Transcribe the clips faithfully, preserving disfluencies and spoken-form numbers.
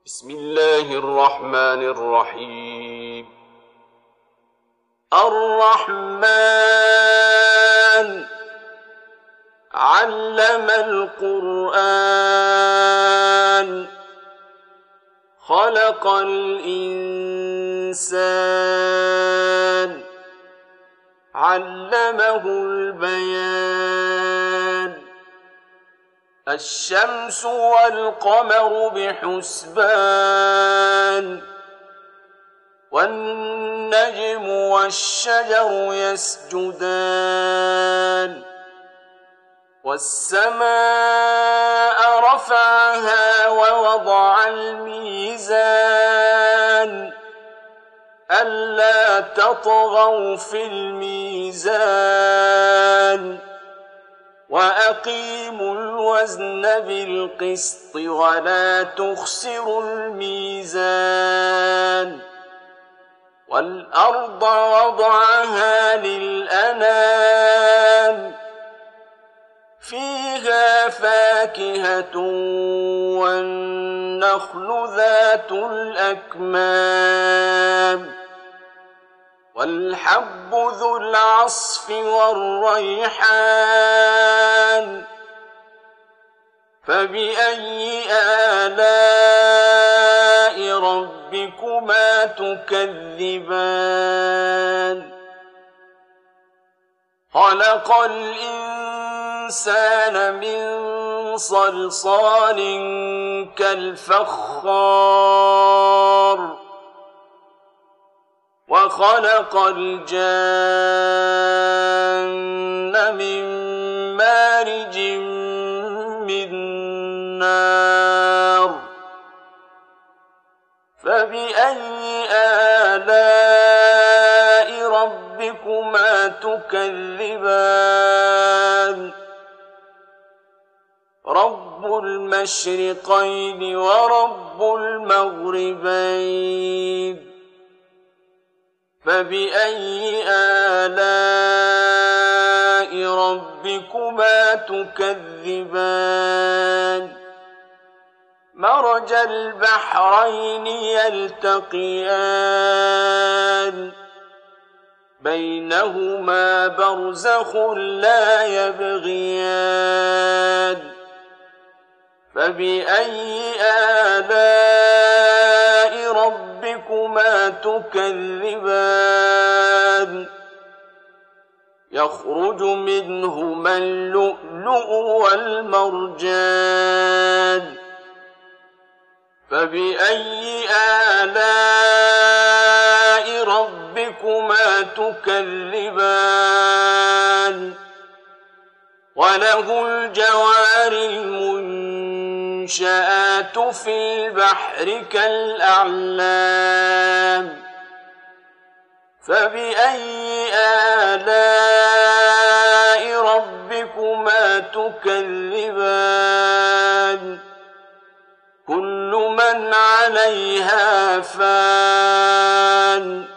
بسم الله الرحمن الرحيم. الرحمن علم القرآن خلق الإنسان علمه البيان. الشمس والقمر بحسبان والنجم والشجر يسجدان والسماء رفعها ووضع الميزان ألا تطغوا في الميزان وأقيموا الوزن بالقسط ولا تخسروا الميزان. والأرض وضعها للأنام فيها فاكهة والنخل ذات الأكمام والحب ذو العصف والريحان. فبأي آلاء ربكما تكذبان؟ خلق الإنسان من صلصال كالفخار وخلق الجان من مارج من نار. فبأي آلاء ربكما تكذبان؟ رب المشرقين ورب المغربين. فبأي آلاء ربكما تكذبان؟ مرج البحرين يلتقيان بينهما برزخ لا يبغيان. فبأي آلاء ربكما تكذبان؟ يخرج منهما اللؤلؤ والمرجان. فبأي آلاء ربكما تكذبان؟ وله الجوار المنشآت في البحر كالأعلام. فبأي آلاء ربكما تكذبان؟ كل من عليها فان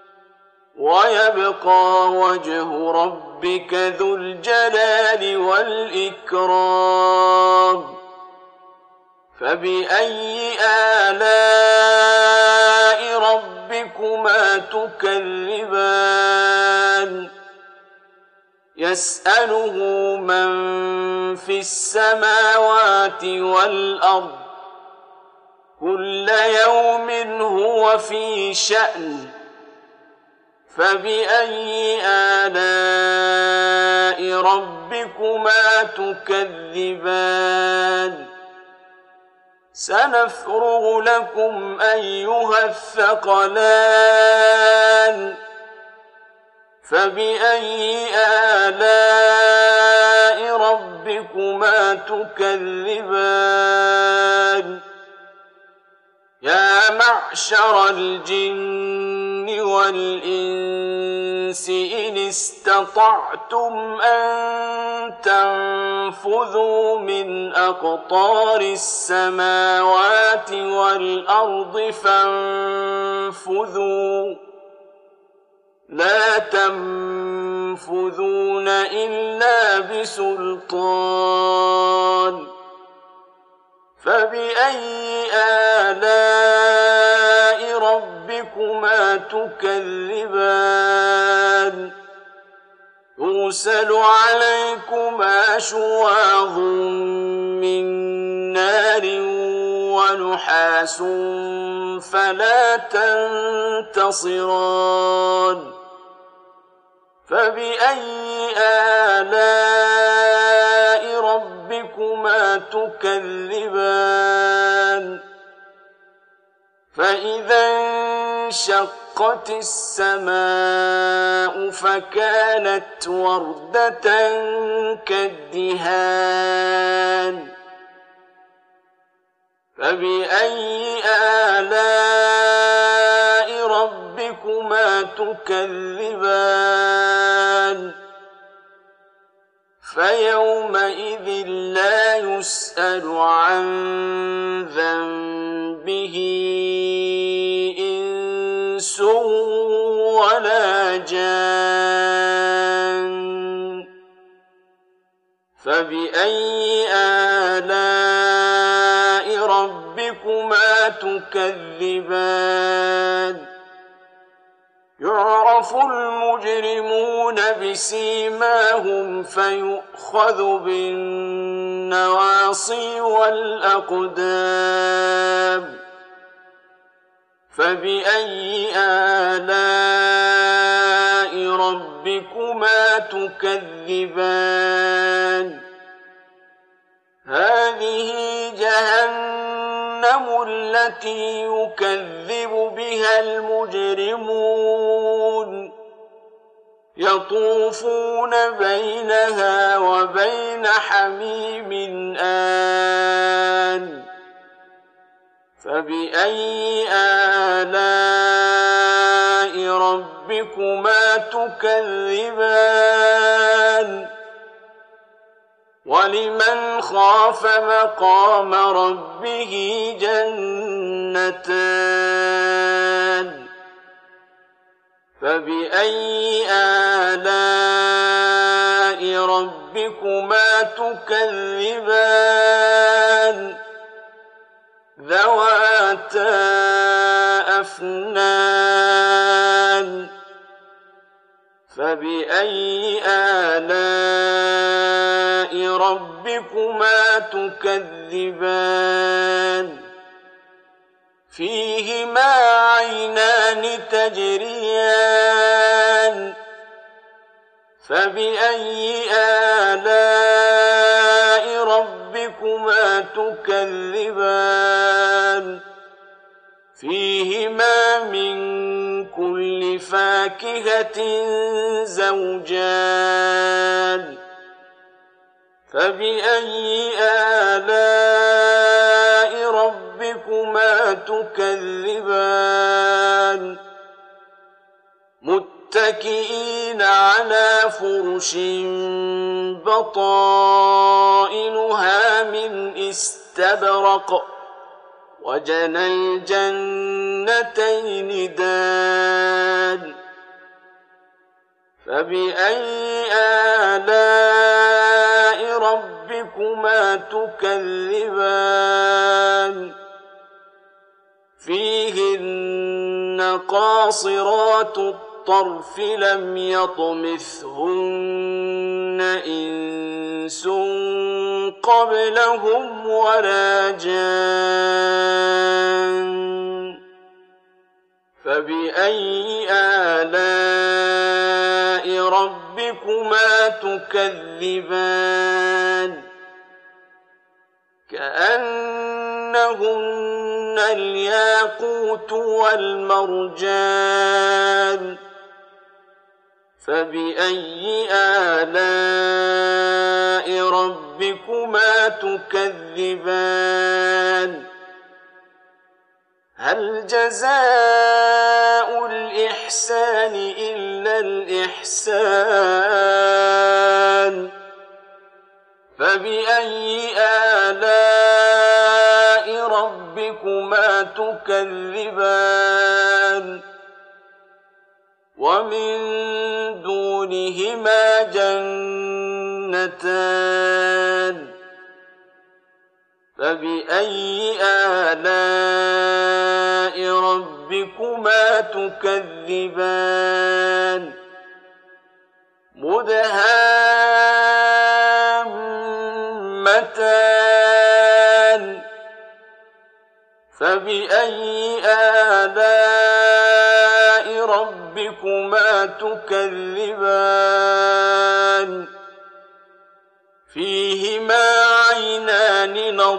ويبقى وجه ربك ذو الجلال والإكرام. فبأي آلاء ربكما تكذبان؟ يسأله من في السماوات والأرض كل يوم هو في شأن. فبأي آلاء ربكما تكذبان؟ سنفرغ لكم أيها الثقلان. فبأي آلاء ربكما تكذبان؟ يا معشر الجن والإنس إن استطعتم أن تنفذوا من أقطار السماوات والأرض فانفذوا لا تنفذون إلا بسلطان. فبأي آلاء ربكما تكذبان يرسل عليكما شواظ من نار ونحاس فلا تنتصران فبأي آلاء ربكما تكذبان فإذا انشقت السماء فكانت وردة كالدهان فبأي آلاء ربكما تكذبان فيومئذ لا يسأل عن ذنبه إنس ولا جان فبأي آلاء ربكما تكذبان يعرف المجرمون بسيماهم فيؤخذ بالنواصي والأقدام فبأي آلاء ربكما تكذبان هذه جهنم التي يكذب بها المجرمون يطوفون بينها وبين حميم آن فبأي آلاء ربكما تكذبان ولمن خاف مقام ربه جنتان فبأي آلاء ربكما تكذبان ذواتا أفنان فبأي آلاء ربكما تكذبان فيهما عينان تجريان فبأي آلاء ربكما تكذبان فيهما من كل فاكهة زوجان فبأي آلاء ربكما تكذبان متكئين على فرش بطائنها من استبرق وجنى الجنتين دان فبأي آلاء ربكما تكذبان فيهن قاصرات الطرف لم يطمثهن إنس قبلهم ولا جان فبأي آلاء ربكما تكذبان كأنهن الياقوت والمرجان فبأي آلاء ربكما تكذبان هل جزاء الإحسان إلا الإحسان فبأي آلاء ربكما تكذبان ومن دونهما جنتان فبأي آلاء ربكما تكذبان مدهامتان فبأي آلاء ربكما تكذبان فيهما عينان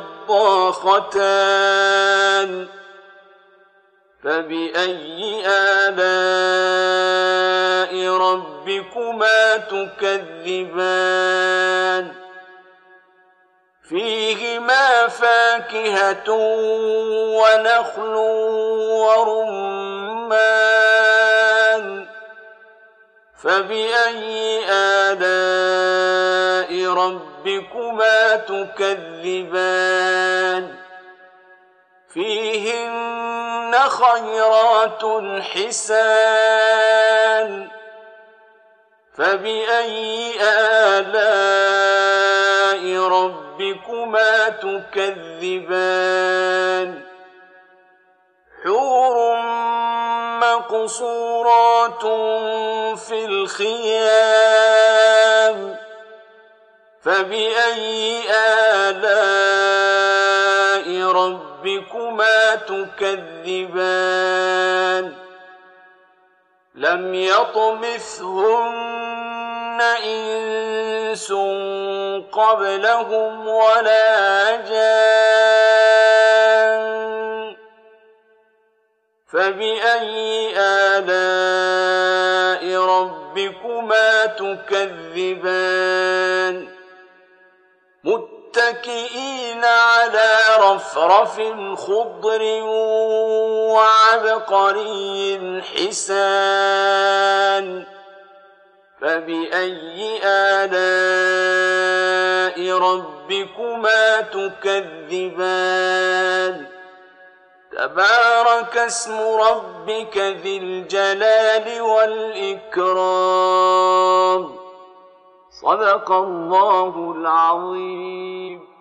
نضاختان فبأي آلاء ربكما تكذبان فيهما فاكهة ونخل ورمان فبأي آلاء ربكما تكذبان فيهن خيرات حسان فبأي آلاء ربكما تكذبان حور مقصورات في الخيام فبأي آلاء ربكما تكذبان لم يطمثهن إنس قبلهم ولا جان فبأي آلاء ربكما تكذبان متكئين على رفرف خضر وعبقري حسان فبأي آلاء ربكما تكذبان تبارك اسم ربك ذي الجلال والإكرام صدق الله العظيم.